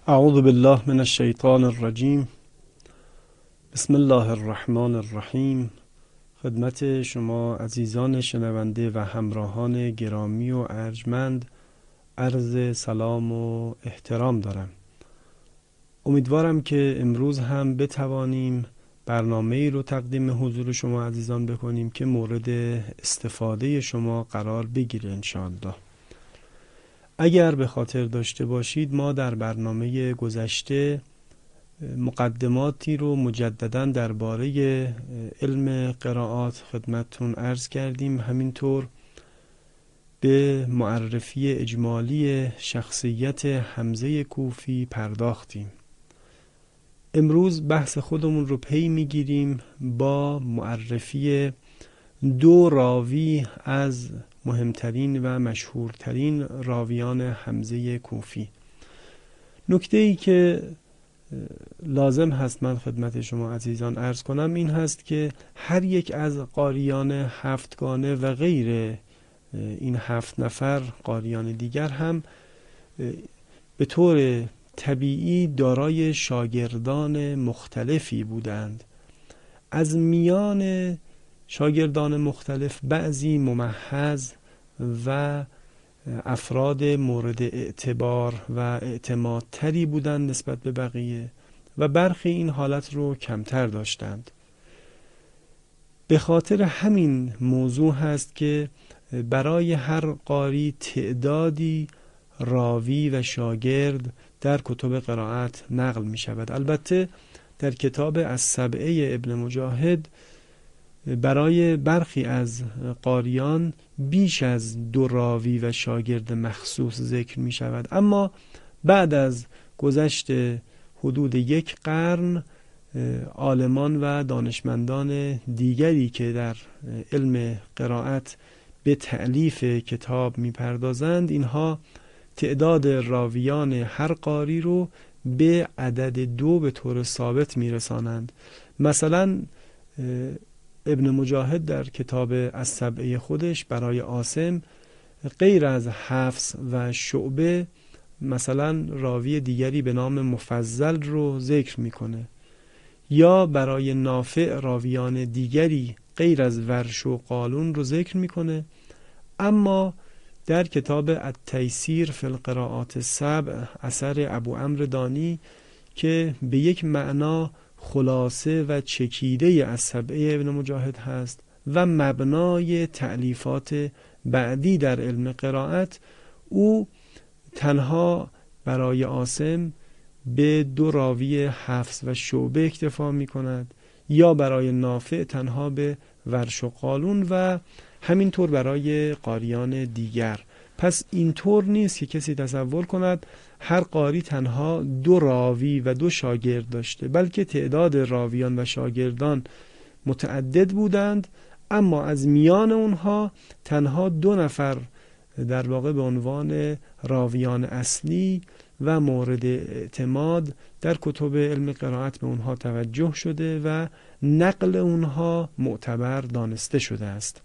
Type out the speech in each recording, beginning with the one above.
اعوذ بالله من الشیطان الرجیم. بسم الله الرحمن الرحیم. خدمت شما عزیزان شنونده و همراهان گرامی و ارجمند عرض سلام و احترام دارم. امیدوارم که امروز هم بتوانیم برنامه‌ای رو تقدیم حضور شما عزیزان بکنیم که مورد استفاده شما قرار بگیره انشاءالله. اگر به خاطر داشته باشید ما در برنامه گذشته مقدماتی رو مجدداً درباره علم قرائات خدمتتون عرض کردیم، همینطور به معرفی اجمالی شخصیت حمزه کوفی پرداختیم. امروز بحث خودمون رو پی میگیریم با معرفی دو راوی از مهمترین و مشهورترین راویان حمزه کوفی. نکته ای که لازم هست من خدمت شما عزیزان عرض کنم این هست که هر یک از قاریان هفتگانه و غیر این 7 نفر قاریان دیگر هم به طور طبیعی دارای شاگردان مختلفی بودند. از میان شاگردان مختلف بعضی ممحض و افراد مورد اعتبار و اعتمادتری بودند نسبت به بقیه و برخی این حالت رو کمتر داشتند. به خاطر همین موضوع هست که برای هر قاری تعدادی راوی و شاگرد در کتب قرائت نقل می شود. البته در کتاب السبعه ابن مجاهد برای برخی از قاریان بیش از 2 راوی و شاگرد مخصوص ذکر می شود، اما بعد از گذشت حدود 1 قرن عالمان و دانشمندان دیگری که در علم قرائت به تألیف کتاب می پردازند، اینها تعداد راویان هر قاری رو به عدد 2 به طور ثابت می رسانند. مثلا ابن مجاهد در کتاب السبعه خودش برای عاصم غیر از حفص و شعبه مثلا راوی دیگری به نام مفضل رو ذکر میکنه، یا برای نافع راویان دیگری غیر از ورش و قالون رو ذکر میکنه. اما در کتاب التیسیر فی القراءات السبع اثر ابو عمرو دانی که به یک معنا خلاصه و چکیده از سبعه ابن مجاهد هست و مبنای تألیفات بعدی در علم قرائت، او تنها برای عاصم به 2 راوی حفص و شعبه اکتفا می کند، یا برای نافع تنها به ورش و قالون و همینطور برای قاریان دیگر. پس اینطور نیست که کسی تصور کند هر قاری تنها 2 راوی و 2 شاگرد داشته، بلکه تعداد راویان و شاگردان متعدد بودند، اما از میان اونها تنها 2 نفر در واقع به عنوان راویان اصلی و مورد اعتماد در کتب علم قرائت به اونها توجه شده و نقل اونها معتبر دانسته شده است.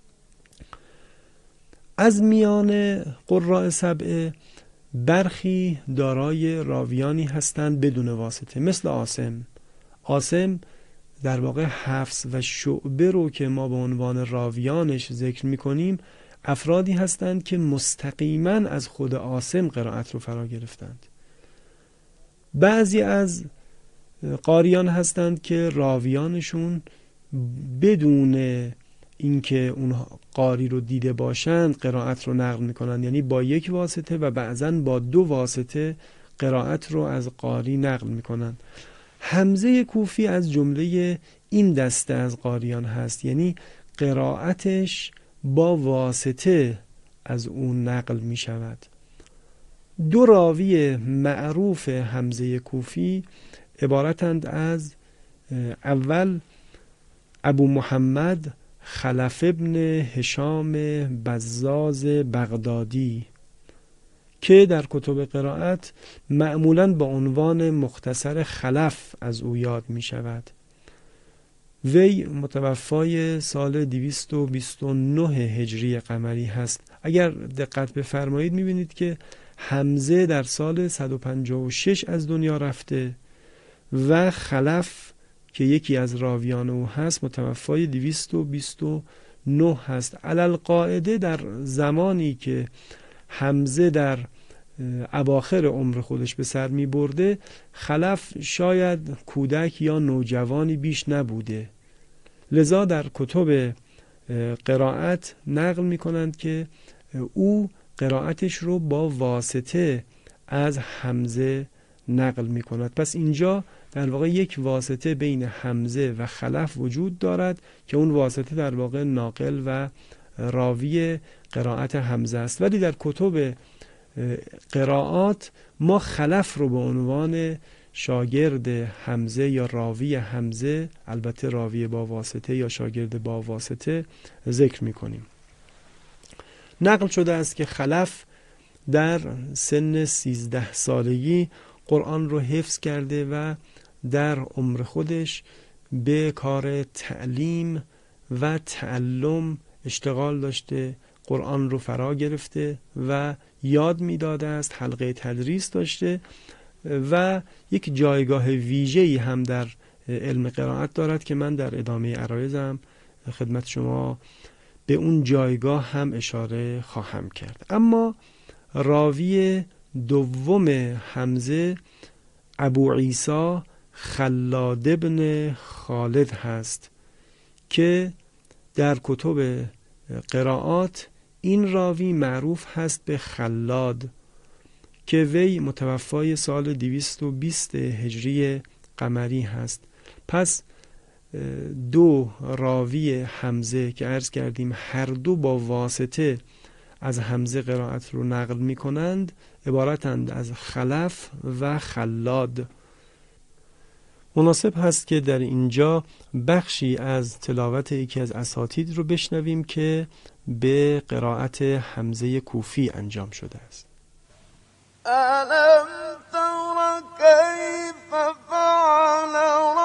از میان قراء سبعه برخی دارای راویانی هستند بدون واسطه، مثل عاصم در واقع حفص و شعبه رو که ما به عنوان راویانش ذکر میکنیم افرادی هستند که مستقیما از خود عاصم قرائت رو فرا گرفتند. بعضی از قاریان هستند که راویانشون بدون اینکه اون قاری رو دیده باشند قرائت رو نقل میکنند، یعنی با 1 واسطه و بعضاً با 2 واسطه قرائت رو از قاری نقل میکنند. حمزه کوفی از جمله این دسته از قاریان هست، یعنی قرائتش با واسطه از اون نقل می شود. 2 راوی معروف حمزه کوفی عبارتند از اول ابو محمد خلف ابن هشام بزاز بغدادی که در کتب قرائت معمولاً با عنوان مختصر خلف از او یاد می شود. وی متوفای سال 229 هجری قمری هست. اگر دقت بفرمایید می‌بینید که حمزه در سال 156 از دنیا رفته و خلف که یکی از راویان او هست متوفای 229 هست. علالقاعده در زمانی که حمزه در اواخر عمر خودش به سر می برده، خلف شاید کودک یا نوجوانی بیش نبوده، لذا در کتب قرائت نقل می کنند که او قرائتش رو با واسطه از حمزه نقل می کند. پس اینجا در واقع یک واسطه بین حمزه و خلف وجود دارد که اون واسطه در واقع ناقل و راوی قرائت حمزه است. ولی در کتب قرائات ما خلف رو به عنوان شاگرد حمزه یا راوی حمزه، البته راوی با واسطه یا شاگرد با واسطه، ذکر می کنیم. نقل شده است که خلف در سن 13 سالگی قرآن رو حفظ کرده و در عمر خودش به کار تعلیم و تعلم اشتغال داشته، قرآن رو فرا گرفته و یاد میداده است، حلقه تدریس داشته و یک جایگاه ویژه‌ای هم در علم قرائت دارد که من در ادامه عرایزم خدمت شما به اون جایگاه هم اشاره خواهم کرد. اما راوی دوم حمزه ابو عیسی خلاد ابن خالد هست که در کتب قرائات این راوی معروف هست به خلاد که وی متوفای سال 220 هجری قمری هست. پس دو راوی حمزه که عرض کردیم هر دو با واسطه از حمزه قرائت رو نقل می کنند عبارتند از خلف و خلاد. مناسب هست که در اینجا بخشی از تلاوت یکی از اساتید رو بشنویم که به قرائت حمزه کوفی انجام شده است. ألم تر كيف فعل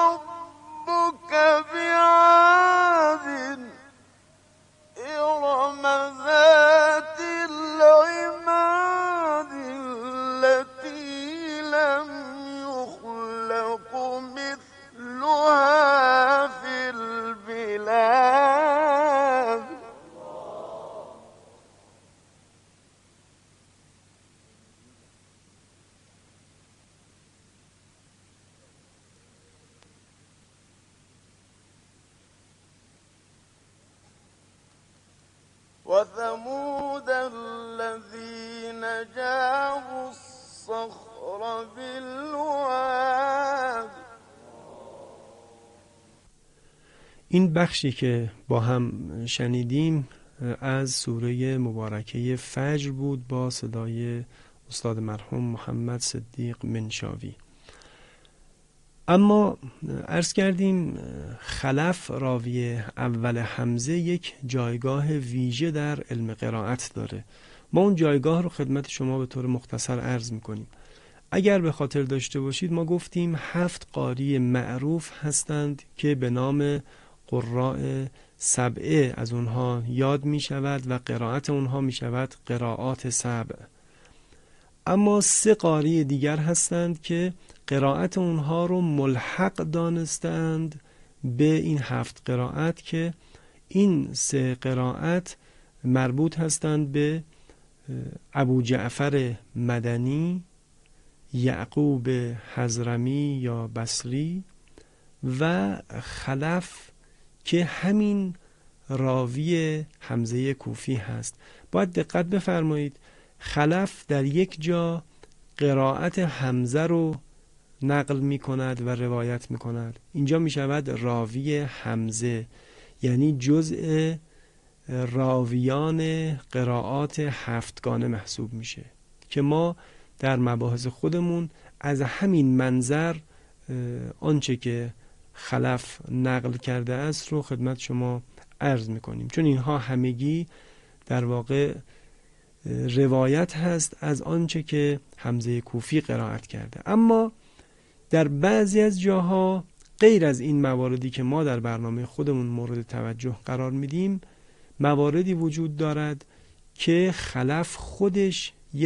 ربك بعاد إرم ذات العماد التي لم يخلق مثلها في البلاد وثمود الذين جابوا الصخر بالواد. این بخشی که با هم شنیدیم از سوره مبارکه فجر بود با صدای استاد مرحوم محمد صدیق منشاوی. اما عرض کردیم خلف راوی اول حمزه یک جایگاه ویژه در علم قرائت داره. ما اون جایگاه رو خدمت شما به طور مختصر عرض میکنیم. اگر به خاطر داشته باشید ما گفتیم 7 قاری معروف هستند که به نام قراء سبعه از اونها یاد می شود و قرائت اونها می شود قرائات سبع. اما 3 قاری دیگر هستند که قرائت اونها رو ملحق دانستند به این 7 قرائت که این 3 قرائت مربوط هستند به ابو جعفر مدنی، یعقوب حضرمی یا بصری و خلف که همین راوی حمزه کوفی هست. باید دقت بفرمایید خلف در یک جا قرائت حمزه رو نقل می کند و روایت می کند. اینجا می شود راوی حمزه، یعنی جزء راویان قرائات 7 گانه محسوب میشه که ما در مباحث خودمون از همین منظر آنچه که خلف نقل کرده است رو خدمت شما عرض میکنیم، چون اینها همگی در واقع روایت هست از آنچه که حمزه کوفی قرائت کرده. اما در بعضی از جاها غیر از این مواردی که ما در برنامه خودمون مورد توجه قرار میدیم، مواردی وجود دارد که خلف خودش یک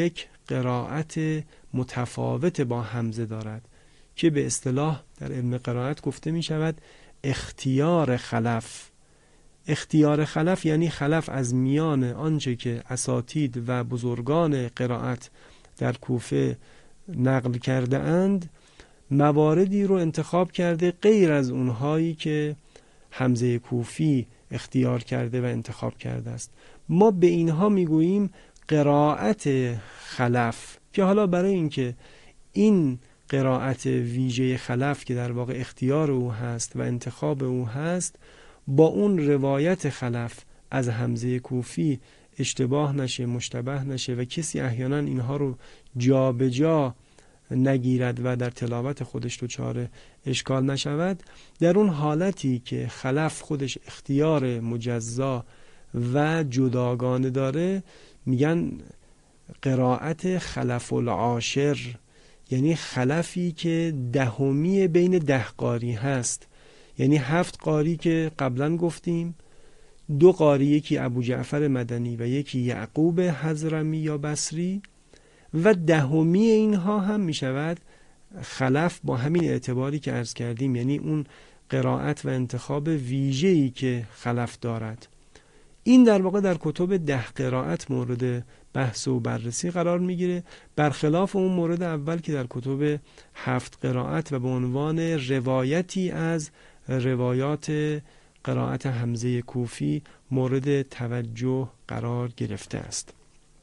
قرائت متفاوت با حمزه دارد که به اصطلاح در علم قرائت گفته می شود اختیار خلف. اختیار خلف یعنی خلف از میان آنچه که اساتید و بزرگان قرائت در کوفه نقل کرده اند مواردی رو انتخاب کرده غیر از اونهایی که حمزه کوفی اختیار کرده و انتخاب کرده است. ما به اینها میگوییم قرائت خلف، که حالا برای اینکه این قرائت ویژه خلف که در واقع اختیار او هست و انتخاب او هست با اون روایت خلف از حمزه کوفی اشتباه نشه، مشتبه نشه و کسی احیانا اینها رو جا به جا نگیرد و در تلاوت خودش دچار اشکال نشود، در اون حالتی که خلف خودش اختیار مجزا و جداگانه داره میگن قرائت خلف العاشر، یعنی خلفی که دهمی بین 10 قاری هست. یعنی 7 قاری که قبلا گفتیم، 2 قاری، یکی ابو جعفر مدنی و یکی یعقوب حضرمی یا بصری، و دهمی اینها هم می شود خلف با همین اعتباری که عرض کردیم، یعنی اون قرائت و انتخاب ویژه‌ای که خلف دارد. این در واقع در کتب 10 قرائت مورد بحث و بررسی قرار میگیره، برخلاف اون مورد اول که در کتب 7 قرائت و به عنوان روایتی از روایات قرائت حمزه کوفی مورد توجه قرار گرفته است.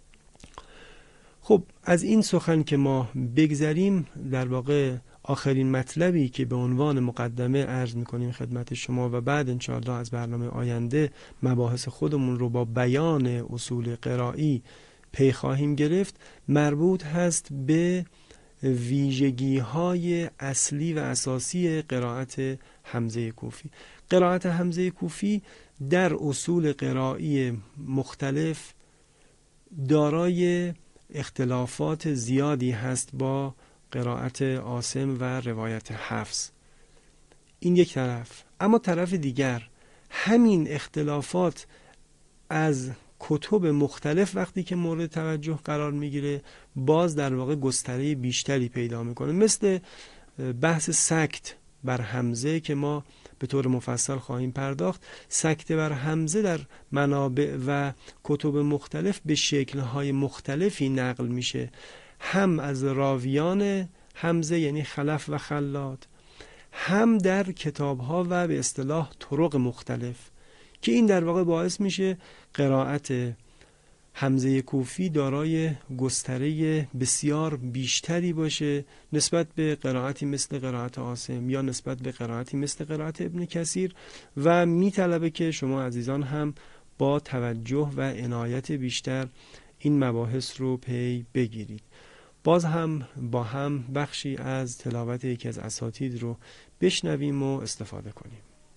خب از این سخن که ما بگذریم، در واقع آخرین مطلبی که به عنوان مقدمه عرض میکنیم خدمت شما و بعد انشاءالله از برنامه آینده مباحث خودمون رو با بیان اصول قرایی پی خواهیم گرفت، مربوط هست به ویژگی‌های اصلی و اساسی قرائت حمزه کوفی. قرائت حمزه کوفی در اصول قرایی مختلف دارای اختلافات زیادی هست با قرائت عاصم و روایت حفص. این یک طرف. اما طرف دیگر همین اختلافات از کتب مختلف وقتی که مورد توجه قرار میگیره باز در واقع گستره بیشتری پیدا میکنه، مثل بحث سکت بر حمزه که ما به طور مفصل خواهیم پرداخت. سکت بر حمزه در منابع و کتب مختلف به شکل‌های مختلفی نقل میشه، هم از راویان حمزه یعنی خلف و خلاد، هم در کتاب‌ها و به اصطلاح طرق مختلف، که این در واقع باعث میشه قرائت حمزه کوفی دارای گستره بسیار بیشتری باشه نسبت به قرائتی مثل قرائت عاصم یا نسبت به قرائتی مثل قرائت ابن کثیر، و میطلبه که شما عزیزان هم با توجه و عنایت بیشتر این مباحث رو پی بگیرید. باز هم با هم بخشی از تلاوت یکی از اساتید رو بشنویم و استفاده کنیم.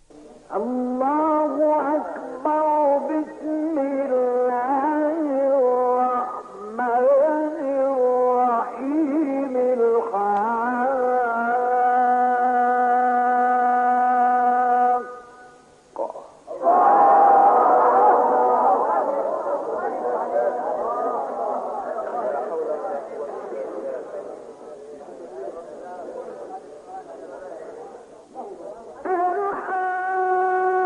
الله اکبر، بسم الله الرحمن الرحیم الحق.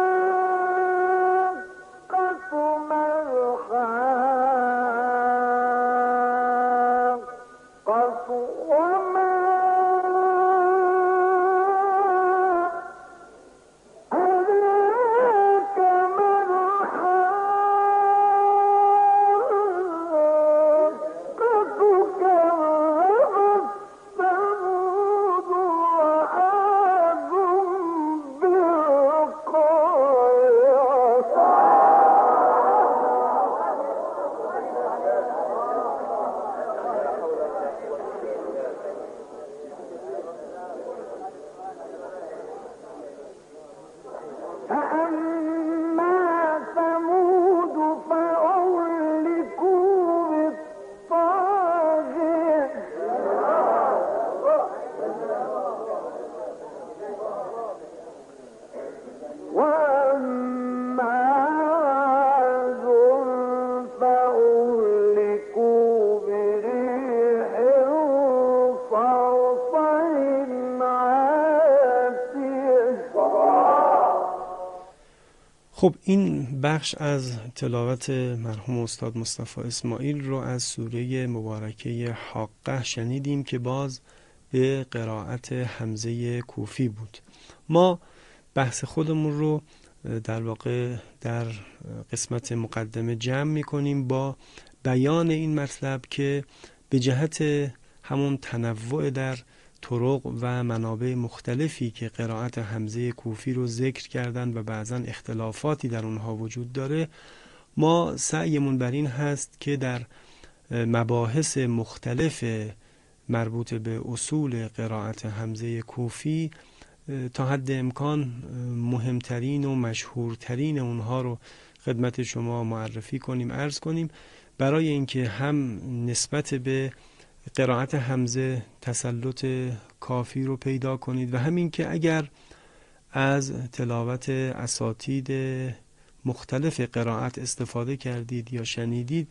خب این بخش از تلاوت مرحوم استاد مصطفی اسماعیل رو از سوره مبارکه حاقه شنیدیم که باز به قرائت حمزه کوفی بود. ما بحث خودمون رو در واقع در قسمت مقدمه جمع می‌کنیم با بیان این مطلب که به جهت همون تنوع در طرق و منابع مختلفی که قرائت حمزه کوفی رو ذکر کردن و بعضا اختلافاتی در اونها وجود داره، ما سعیمون بر این هست که در مباحث مختلف مربوط به اصول قرائت حمزه کوفی تا حد امکان مهمترین و مشهورترین اونها رو خدمت شما معرفی کنیم، عرض کنیم، برای اینکه هم نسبت به قرائت حمزه تسلط کافی رو پیدا کنید و همین که اگر از تلاوت اساتید مختلف قرائت استفاده کردید یا شنیدید،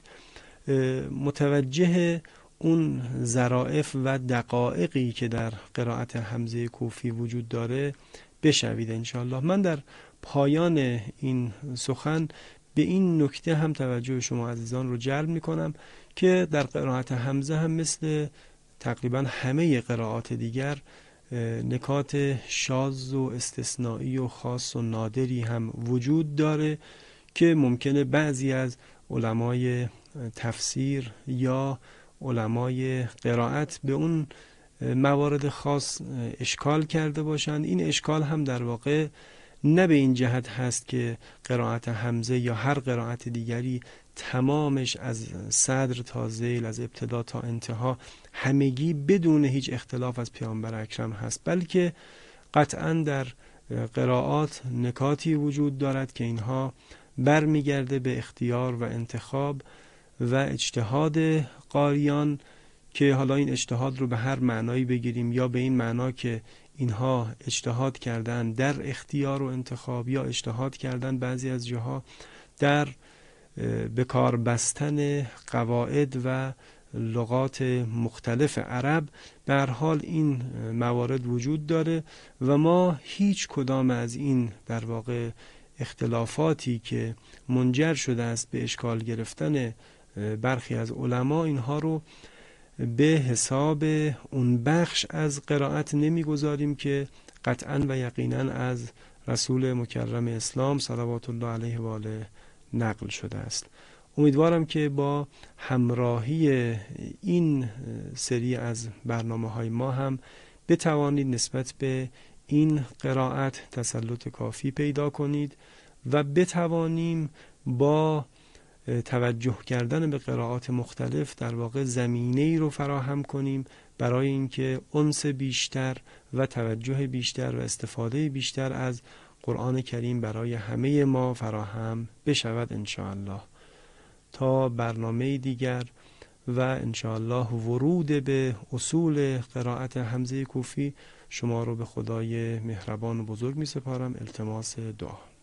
متوجه اون ظرافت و دقایقی که در قرائت حمزه کوفی وجود داره بشوید انشاءالله. من در پایان این سخن به این نکته هم توجه شما عزیزان رو جلب میکنم که در قرائت حمزه هم مثل تقریبا همه قرائات دیگر نکات شاذ و استثنایی و خاص و نادری هم وجود داره که ممکنه بعضی از علمای تفسیر یا علمای قرائت به اون موارد خاص اشکال کرده باشند. این اشکال هم در واقع نه به این جهت هست که قرائت حمزه یا هر قرائت دیگری تمامش از صدر تا ذیل، از ابتدا تا انتها همگی بدون هیچ اختلاف از پیامبر اکرم هست، بلکه قطعا در قرائات نکاتی وجود دارد که اینها برمیگرده به اختیار و انتخاب و اجتهاد قاریان، که حالا این اجتهاد رو به هر معنایی بگیریم، یا به این معنا که اینها اجتهاد کردن در اختیار و انتخاب، یا اجتهاد کردن بعضی از جاها در به کار بستن قواعد و لغات مختلف عرب. به هر حال این موارد وجود داره و ما هیچ کدام از این در واقع اختلافاتی که منجر شده است به اشکال گرفتن برخی از علما، اینها رو به حساب اون بخش از قرائت نمیگذاریم که قطعا و یقینا از رسول مکرم اسلام صلوات الله علیه و آله نقل شده است. امیدوارم که با همراهی این سری از برنامه‌های ما هم بتوانید نسبت به این قرائت تسلط کافی پیدا کنید و بتوانیم با توجه کردن به قرائات مختلف در واقع زمینه‌ای رو فراهم کنیم برای اینکه انس بیشتر و توجه بیشتر و استفاده بیشتر از قرآن کریم برای همه ما فراهم بشود انشاءالله. تا برنامه دیگر و انشاءالله ورود به اصول قرائت حمزه کوفی، شما رو به خدای مهربان و بزرگ می سپارم. التماس دعا.